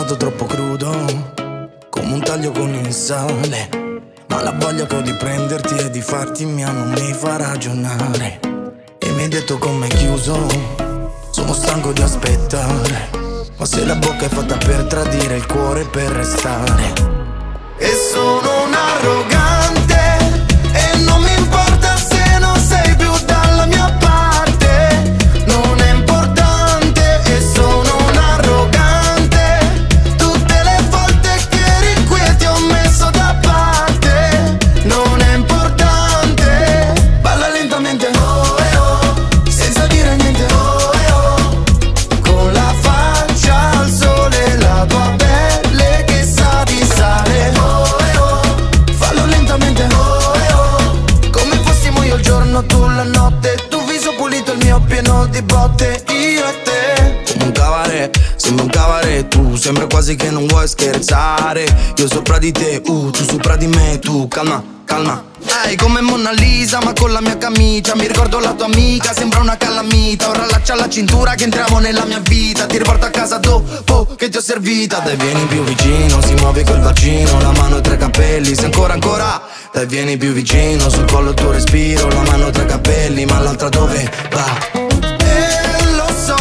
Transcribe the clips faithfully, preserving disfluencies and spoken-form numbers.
stato troppo crudo, come un taglio con il sale, ma la voglia che ho di prenderti e di farti mia non mi fa ragionare. E mi hai detto come chiuso, sono stanco di aspettare, ma se la bocca è fatta per tradire, il cuore per restare. E sono un arrogante e non mi importa se non sei più dalla mia parte, non è importante. E sono un arrogante, tutte le volte che eri qui e ti ho messo da parte, non è importante. Balla lentamente, oh eh oh, senza dire niente, oh eh oh, con la faccia al sole, la tua pelle che sa di sale, oh eh oh, fallo lentamente, oh eh oh, come fossimo io il giorno, tu la notte, tu viso pulito, il mio pieno di botte, io e te. Come un cabaret, sembra un cabaret, tu sembra quasi che non vuoi scherzare. Io sopra di te, uh, tu sopra di me, tu calma, calma. Ehi, come Mona Lisa, ma con la mia camicia. Mi ricordo la tua amica, sembra una calamita. Ora allaccia alla cintura che entriamo nella mia vita. Ti riporto a casa dopo che ti ho servita. Dai vieni più vicino, si muove col bacino, la mano tra i capelli, se ancora ancora. Dai vieni più vicino, sul collo il tuo respiro, la mano tra i capelli, ma l'altra dove va? E lo so,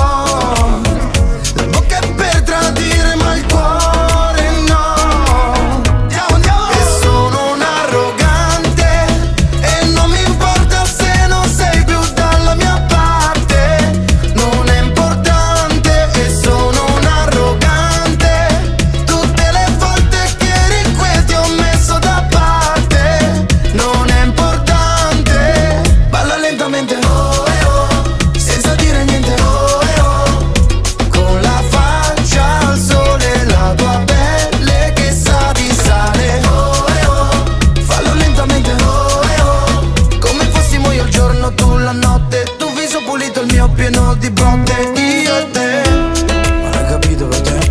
la bocca è per tradire ma il cuore no. Andiamo, andiamo. E sono un arrogante e non mi importa se non sei più dalla mia parte, non è importante. E sono un arrogante, tutte le volte che eri qui e ti ho messo da parte, non è importante. Balla lentamente, oh eh oh, senza dire niente, oh eh oh, con la faccia al sole, la tua pelle che sa di sale, oh eh oh, fallo lentamente, oh eh oh, come fossimo io il giorno, tu la notte, tu viso pulito, il mio pieno di botte, io e te. Ma hai capito per te?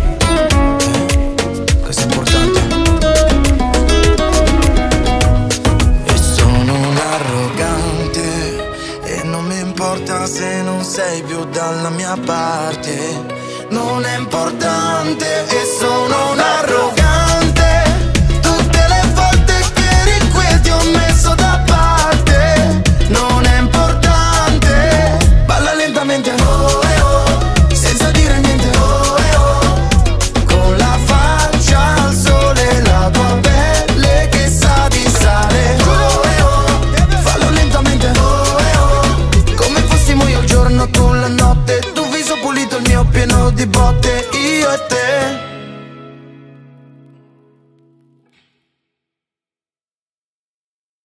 Eh, questo è importante. E sono un arrogante e non mi importa se non sei più dalla mia parte, non è importante. E sono un arrogante, tutte le volte che eri qui e ti ho messo da parte, non è importante. Balla lentamente, oh eh oh, senza dire niente, oh eh oh, con la faccia al sole, la tua pelle che sa di sale, oh eh oh, fallo lentamente, oh eh oh, come fossimo io il giorno, tu la notte, tu viso pulito, il mio pieno di botte, io e te.